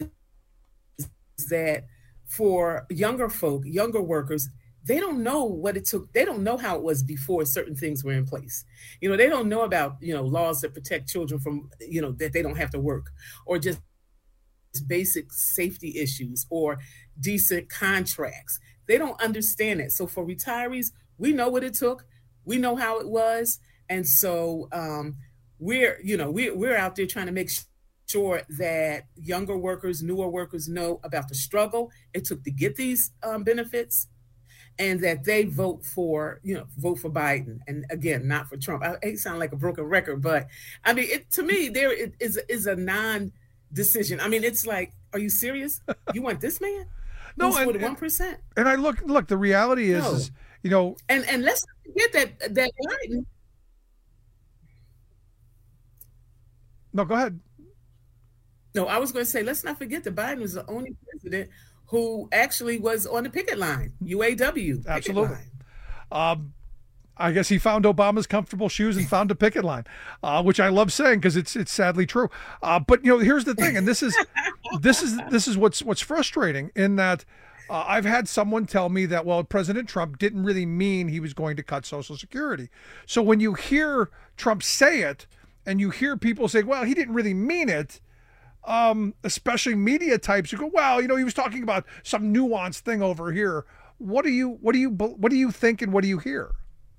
that for younger workers, they don't know what it took. They don't know how it was before certain things were in place. They don't know about, laws that protect children from, that they don't have to work, or just basic safety issues or decent contracts. They don't understand it. So for retirees, we know what it took. We know how it was. And so we're out there trying to make sure that younger workers, newer workers know about the struggle it took to get these benefits, and that they vote for Biden. And again, not for Trump. I sound like a broken record, but I mean, to me, there is a non-decision. I mean, it's like, are you serious? You want this man? No, for the 1%. And I look. The reality is, and let's not forget that Biden. No, go ahead. No, I was going to say, let's not forget that Biden was the only president who actually was on the picket line, UAW. Absolutely. I guess he found Obama's comfortable shoes and found a picket line, which I love saying because it's sadly true. But here's the thing, and this is what's frustrating in that I've had someone tell me that, well, President Trump didn't really mean he was going to cut Social Security. So when you hear Trump say it, and you hear people say, well, he didn't really mean it, especially media types who go, well, he was talking about some nuanced thing over here. What do you think, and what do you hear?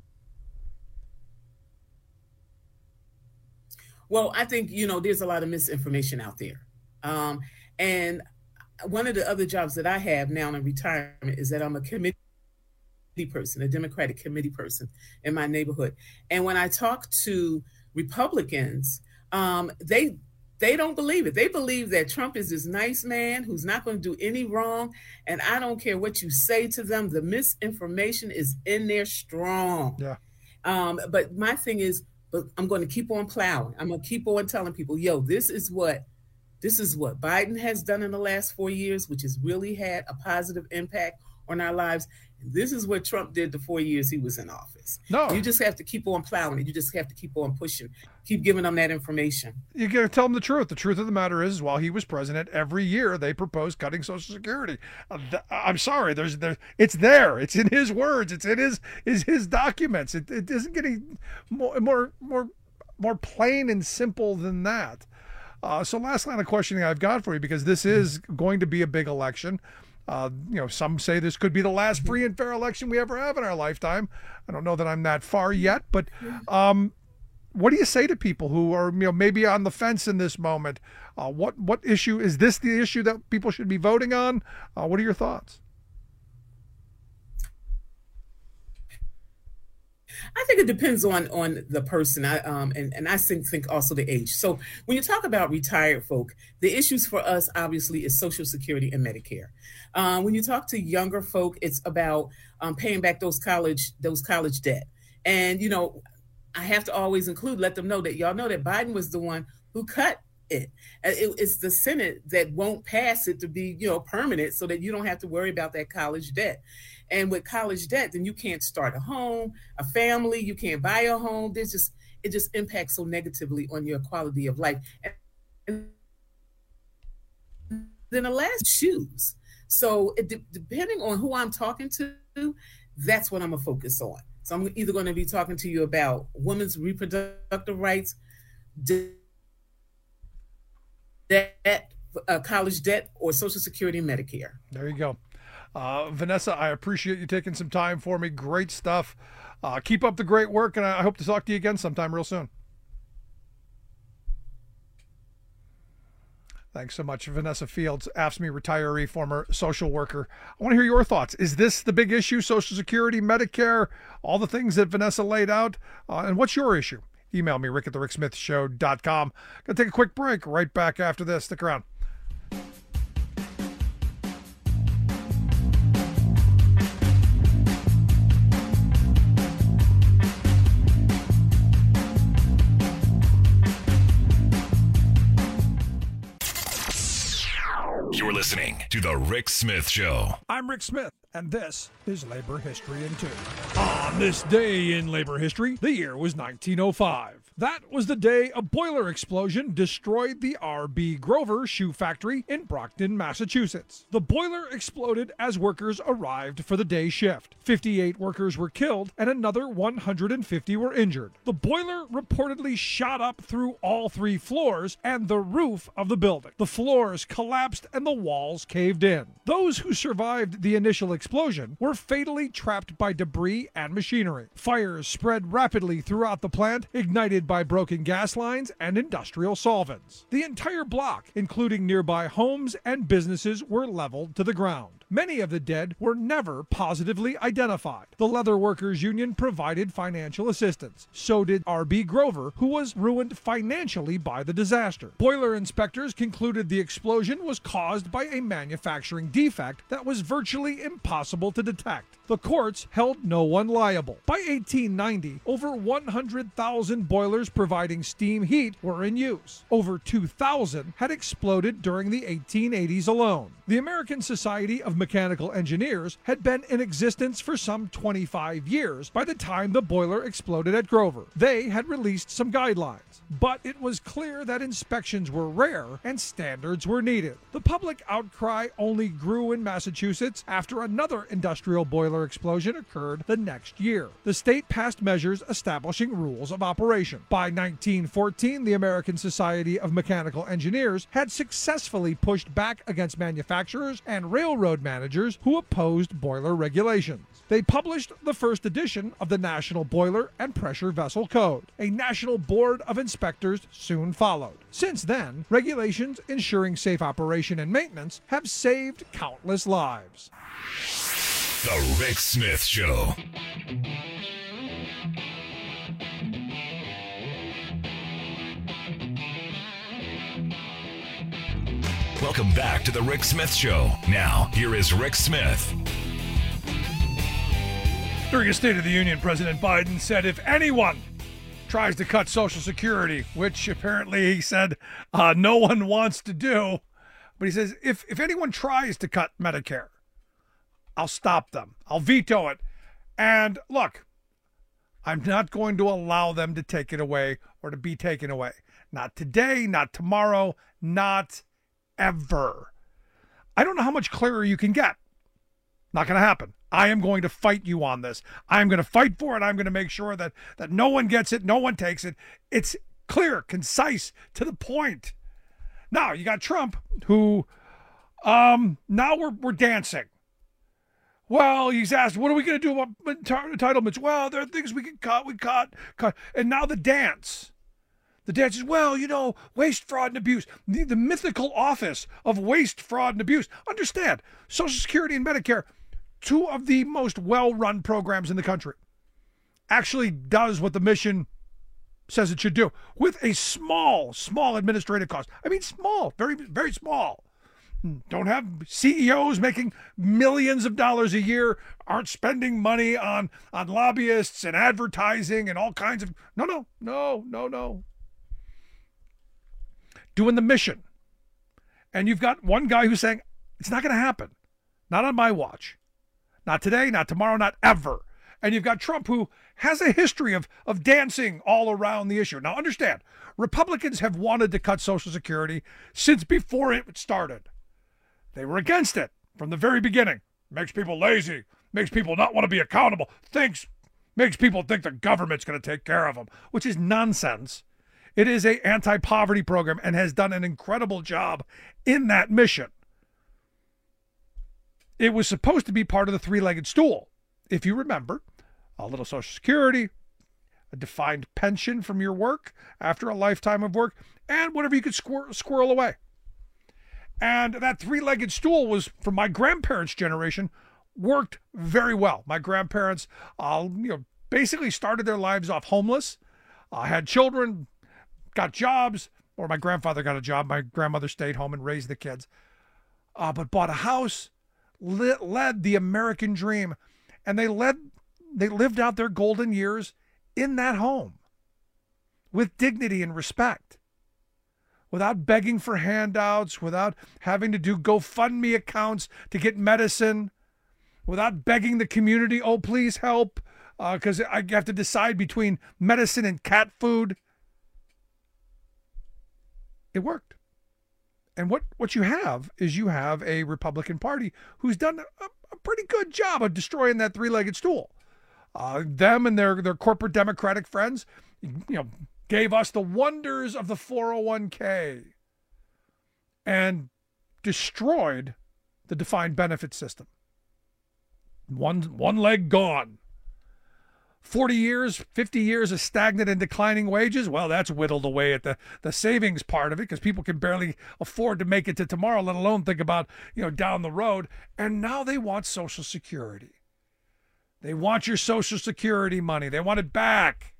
Well, I think, there's a lot of misinformation out there. And one of the other jobs that I have now in retirement is that I'm a committee person, a Democratic committee person in my neighborhood. And when I talk to Republicans, they don't believe it. They believe that Trump is this nice man who's not going to do any wrong. And I don't care what you say to them. The misinformation is in there strong. Yeah. But my thing is, but I'm going to keep on plowing. I'm going to keep on telling people, this is what Biden has done in the last 4 years, which has really had a positive impact on our lives. And this is what Trump did the 4 years he was in office. No, you just have to keep on plowing it. You just have to keep on pushing, keep giving them that information. You got to tell them the truth. The truth of the matter is, while he was president, every year they proposed cutting Social Security. I'm sorry, it's there. It's in his words. It's in his documents. It isn't getting more plain and simple than that. So last line of questioning I've got for you, because this is going to be a big election. Some say this could be the last free and fair election we ever have in our lifetime. I don't know that I'm that far yet, but what do you say to people who are maybe on the fence in this moment? What issue is this? The issue that people should be voting on? What are your thoughts? I think it depends on the person, and I think also the age. So when you talk about retired folk, the issues for us obviously is Social Security and Medicare. When you talk to younger folk, it's about paying back those college debt. And I have to always let them know that y'all know that Biden was the one who cut it. It's the Senate that won't pass it to be permanent, so that you don't have to worry about that college debt. And with college debt, then you can't start a home, a family, you can't buy a home. It just impacts so negatively on your quality of life. And then the last, shoes. So depending on who I'm talking to, that's what I'm gonna focus on. So I'm either going to be talking to you about women's reproductive rights, college debt, or Social Security and Medicare. There you go. Vanessa, I appreciate you taking some time for me. Great stuff. Keep up the great work, and I hope to talk to you again sometime real soon. Thanks so much, Vanessa Fields, AFSCME retiree, former social worker. I want to hear your thoughts. Is this the big issue? Social Security, Medicare, all the things that Vanessa laid out? And what's your issue? Email me, rick@thericksmithshow.com. Gonna take a quick break. Right back after this. Stick around. You're listening to The Rick Smith Show. I'm Rick Smith, and this is Labor History in 2. On this day in labor history, the year was 1905. That was the day a boiler explosion destroyed the R.B. Grover shoe factory in Brockton, Massachusetts. The boiler exploded as workers arrived for the day shift. 58 workers were killed and another 150 were injured. The boiler reportedly shot up through all 3 floors and the roof of the building. The floors collapsed and the walls caved in. Those who survived the initial explosion were fatally trapped by debris and machinery. Fires spread rapidly throughout the plant, ignited by broken gas lines and industrial solvents. The entire block, including nearby homes and businesses, were leveled to the ground. Many of the dead were never positively identified. The Leather Workers Union provided financial assistance. So did R.B. Grover, who was ruined financially by the disaster. Boiler inspectors concluded the explosion was caused by a manufacturing defect that was virtually impossible to detect. The courts held no one liable. By 1890, over 100,000 boilers providing steam heat were in use. Over 2,000 had exploded during the 1880s alone. The American Society of Mechanical Engineers had been in existence for some 25 years by the time the boiler exploded at Grover. They had released some guidelines, but it was clear that inspections were rare and standards were needed. The public outcry only grew in Massachusetts after another industrial boiler explosion occurred the next year. The state passed measures establishing rules of operation. By 1914, the American Society of Mechanical Engineers had successfully pushed back against manufacturers and railroad managers who opposed boiler regulations. They published the first edition of the National Boiler and Pressure Vessel Code. A national board of inspectors soon followed. Since then, regulations ensuring safe operation and maintenance have saved countless lives. The Rick Smith Show. Welcome back to The Rick Smith Show. Now, here is Rick Smith. During a State of the Union, President Biden said if anyone tries to cut Social Security, which apparently he said no one wants to do, but he says if anyone tries to cut Medicare, I'll stop them. I'll veto it. And look, I'm not going to allow them to take it away or to be taken away. Not today, not tomorrow, not ever. I don't know how much clearer you can get. Not going to happen. I am going to fight you on this. I'm going to fight for it. I'm going to make sure that no one gets it, no one takes it. It's clear, concise, to the point. Now, you got Trump, who now we're dancing. Well, he's asked, what are we going to do about entitlements? Well, there are things we can cut, cut. And now the dance. The dance is, well, waste, fraud, and abuse. The mythical office of waste, fraud, and abuse. Understand, Social Security and Medicare, 2 of the most well-run programs in the country, actually does what the mission says it should do with a small administrative cost. I mean, small, very, very small. Don't have CEOs making millions of dollars a year, aren't spending money on lobbyists and advertising and all kinds of, no. Doing the mission. And you've got one guy who's saying, it's not going to happen. Not on my watch. Not today, not tomorrow, not ever. And you've got Trump, who has a history of dancing all around the issue. Now, understand, Republicans have wanted to cut Social Security since before it started. They were against it from the very beginning. Makes people lazy, makes people not want to be accountable, makes people think the government's going to take care of them, which is nonsense. It is an anti-poverty program and has done an incredible job in that mission. It was supposed to be part of the 3-legged stool. If you remember, a little Social Security, a defined pension from your work after a lifetime of work, and whatever you could squirrel away. And that three-legged stool was, from my grandparents' generation, worked very well. My grandparents, basically started their lives off homeless, had children, got jobs, or my grandfather got a job. My grandmother stayed home and raised the kids, but bought a house, led the American dream, and they lived out their golden years in that home with dignity and respect, without begging for handouts, without having to do GoFundMe accounts to get medicine, without begging the community, oh, please help, because I have to decide between medicine and cat food. It worked. And what you have is you have a Republican Party who's done a pretty good job of destroying that three-legged stool. Them and their corporate Democratic friends, gave us the wonders of the 401k and destroyed the defined benefit system. One leg gone. 40 years, 50 years of stagnant and declining wages, well, that's whittled away at the savings part of it because people can barely afford to make it to tomorrow, let alone think about, down the road. And now they want Social Security. They want your Social Security money. They want it back.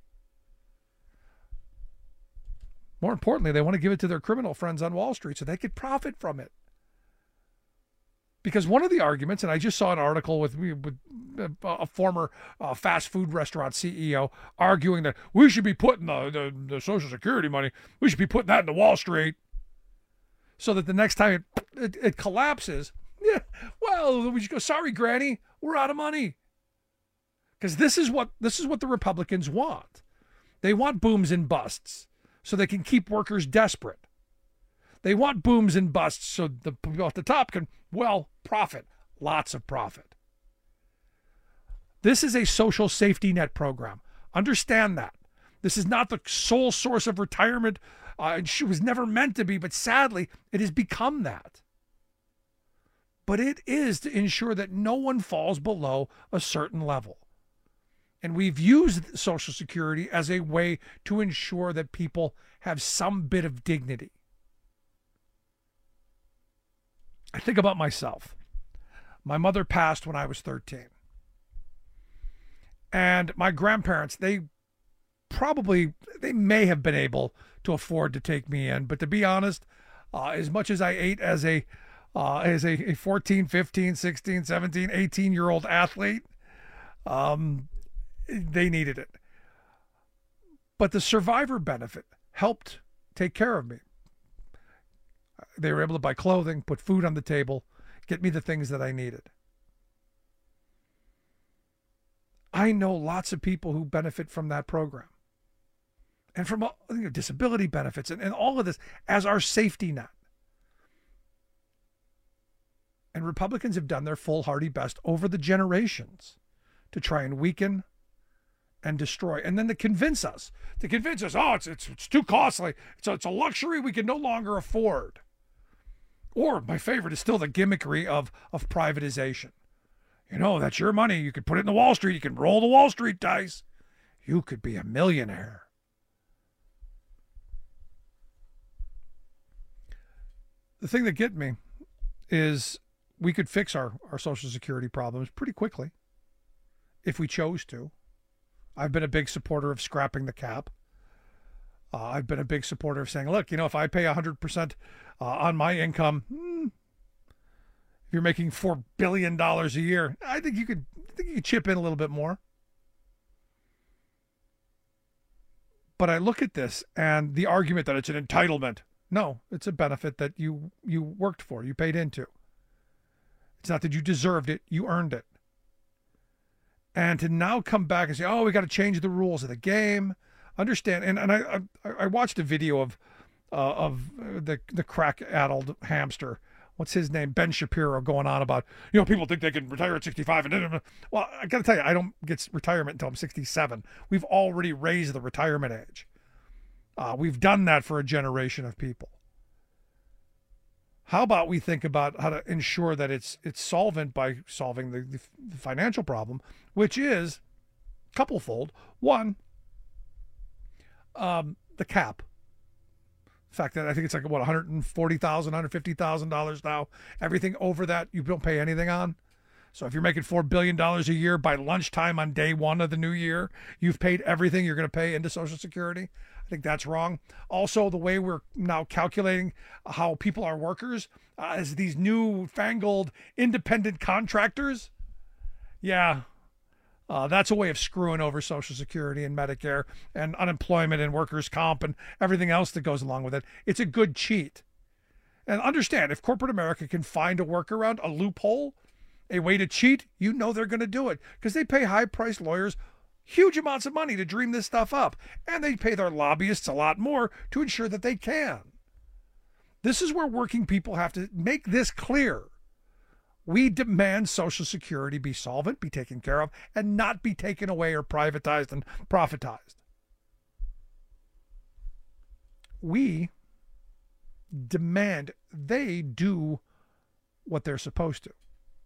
More importantly, they want to give it to their criminal friends on Wall Street so they could profit from it. Because one of the arguments, and I just saw an article with a former fast food restaurant CEO arguing that we should be putting the Social Security money, we should be putting that into Wall Street so that the next time it collapses, we should go, sorry, Granny, we're out of money. Because this is what the Republicans want. They want booms and busts so they can keep workers desperate. They want booms and busts so the people at the top can, profit. Lots of profit. This is a social safety net program. Understand that. This is not the sole source of retirement. It was never meant to be, but sadly, it has become that. But it is to ensure that no one falls below a certain level. And we've used Social Security as a way to ensure that people have some bit of dignity. I think about myself. My mother passed when I was 13. And my grandparents, they may have been able to afford to take me in. But to be honest, as much as I ate as a 14, 15, 16, 17, 18-year-old athlete, they needed it. But the survivor benefit helped take care of me. They were able to buy clothing, put food on the table, get me the things that I needed. I know lots of people who benefit from that program and from disability benefits and all of this as our safety net. And Republicans have done their foolhardy best over the generations to try and weaken and destroy, and then to convince us, oh, it's too costly. It's a luxury we can no longer afford. Or my favorite is still the gimmickry of privatization. That's your money. You could put it in the Wall Street. You can roll the Wall Street dice. You could be a millionaire. The thing that get me is we could fix our Social Security problems pretty quickly if we chose to. I've been a big supporter of scrapping the cap. I've been a big supporter of saying, look, if I pay 100% on my income, if you're making $4 billion a year, I think you could chip in a little bit more. But I look at this and the argument that it's an entitlement. No, it's a benefit that you worked for, you paid into. It's not that you deserved it, you earned it. And to now come back and say, oh, we got to change the rules of the game. Understand, and I watched a video of the crack-addled hamster. What's his name? Ben Shapiro going on about, people think they can retire at 65. Well, I got to tell you, I don't get retirement until I'm 67. We've already raised the retirement age. We've done that for a generation of people. How about we think about how to ensure that it's solvent by solving the financial problem, which is couplefold. One, the cap. The fact that I think it's like, what, $140,000, $150,000 now. Everything over that, you don't pay anything on. So if you're making $4 billion a year by lunchtime on day one of the new year, you've paid everything you're going to pay into Social Security. I think that's wrong. Also, the way we're now calculating how people are workers as these new fangled independent contractors. Yeah, that's a way of screwing over Social Security and Medicare and unemployment and workers' comp and everything else that goes along with it. It's a good cheat. And understand, if corporate America can find a workaround, a loophole, a way to cheat, you know they're going to do it because they pay high-priced lawyers huge amounts of money to dream this stuff up, and they pay their lobbyists a lot more to ensure that they can. This is where working people have to make this clear. We demand Social Security be solvent, be taken care of, and not be taken away or privatized and profitized. We demand they do what they're supposed to.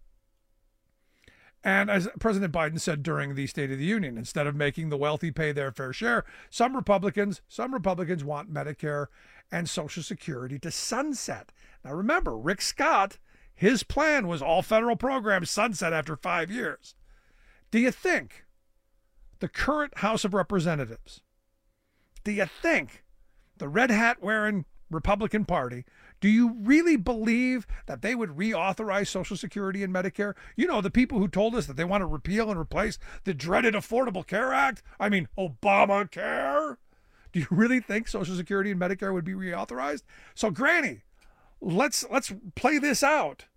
And as President Biden said during the State of the Union, instead of making the wealthy pay their fair share, some Republicans want Medicare and Social Security to sunset. Now remember, Rick Scott, his plan was all federal programs sunset after 5 years. Do you think the current House of Representatives, do you think the red hat wearing Republican Party, do you really believe that they would reauthorize Social Security and Medicare? You know, the people who told us that they want to repeal and replace the dreaded Affordable Care Act? I mean, Obamacare? Do you really think Social Security and Medicare would be reauthorized? So, Granny, let's play this out.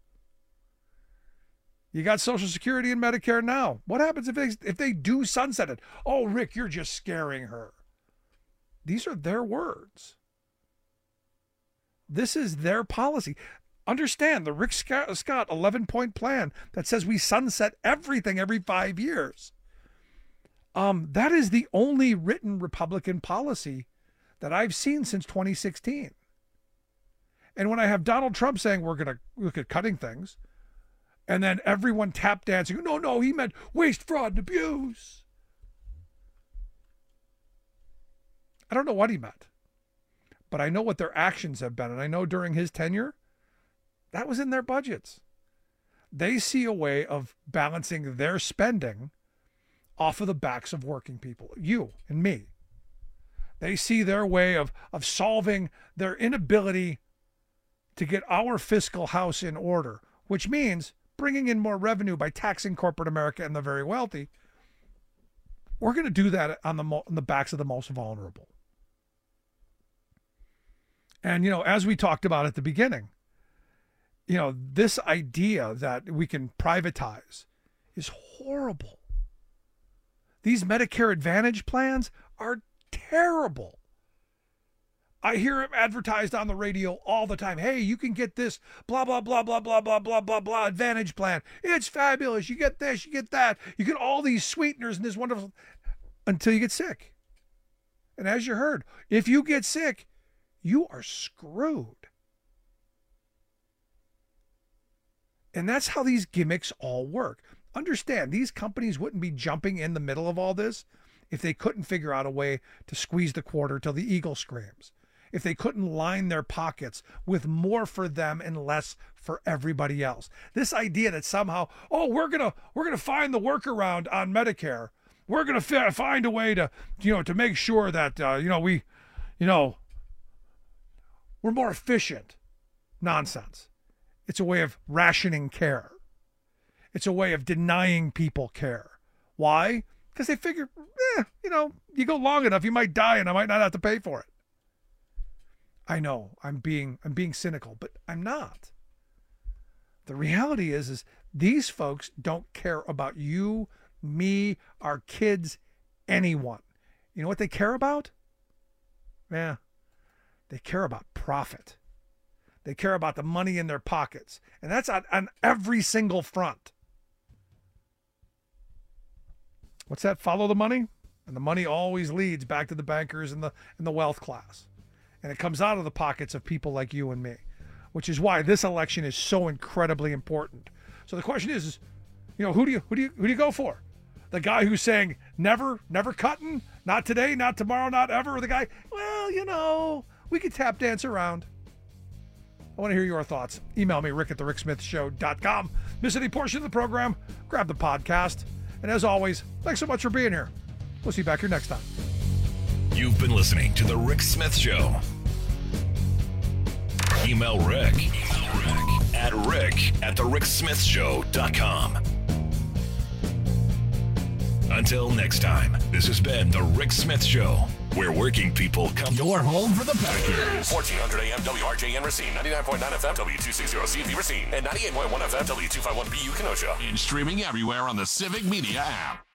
You got Social Security and Medicare now. What happens if they do sunset it? Oh, Rick, you're just scaring her. These are their words. This is their policy. Understand the Rick Scott 11-point plan that says we sunset everything every 5 years. That is the only written Republican policy that I've seen since 2016. And when I have Donald Trump saying we're going to look at cutting things, and then everyone tap dancing, no, he meant waste, fraud, and abuse. I don't know what he meant. But I know what their actions have been. And I know during his tenure, that was in their budgets. They see a way of balancing their spending off of the backs of working people, you and me. They see their way of solving their inability to get our fiscal house in order, which means bringing in more revenue by taxing corporate America and the very wealthy. We're going to do that on the backs of the most vulnerable. And, as we talked about at the beginning, this idea that we can privatize is horrible. These Medicare Advantage plans are terrible. I hear it advertised on the radio all the time. Hey, you can get this blah, blah, blah, blah, blah, blah, blah, blah, blah Advantage plan. It's fabulous. You get this, you get that. You get all these sweeteners and this wonderful, until you get sick. And as you heard, if you get sick, you are screwed. And that's how these gimmicks all work. Understand, these companies wouldn't be jumping in the middle of all this if they couldn't figure out a way to squeeze the quarter till the eagle screams. If they couldn't line their pockets with more for them and less for everybody else. This idea that somehow, we're gonna find the workaround on Medicare. We're gonna find a way to make sure that we're more efficient. Nonsense. It's a way of rationing care. It's a way of denying people care. Why? Because they figure, you go long enough, you might die and I might not have to pay for it. I know I'm being cynical, but I'm not. The reality is these folks don't care about you, me, our kids, anyone. You know what they care about? Yeah. They care about profit. They care about the money in their pockets. And that's on every single front. What's that? Follow the money? And the money always leads back to the bankers and the wealth class. And it comes out of the pockets of people like you and me, which is why this election is so incredibly important. So the question is who do you go for? The guy who's saying never cutting, not today, not tomorrow, not ever, or the guy, We could tap dance around. I want to hear your thoughts. Email me, rick@thericksmithshow.com. Miss any portion of the program, grab the podcast. And as always, thanks so much for being here. We'll see you back here next time. You've been listening to The Rick Smith Show. Email Rick at rick@thericksmithshow.com. Until next time, this has been The Rick Smith Show, where working people come. Your home for the Packers. 1400 AM WRJN Racine, 99.9 FM W260CV Racine, and 98.1 FM W251BU Kenosha. And streaming everywhere on the Civic Media app.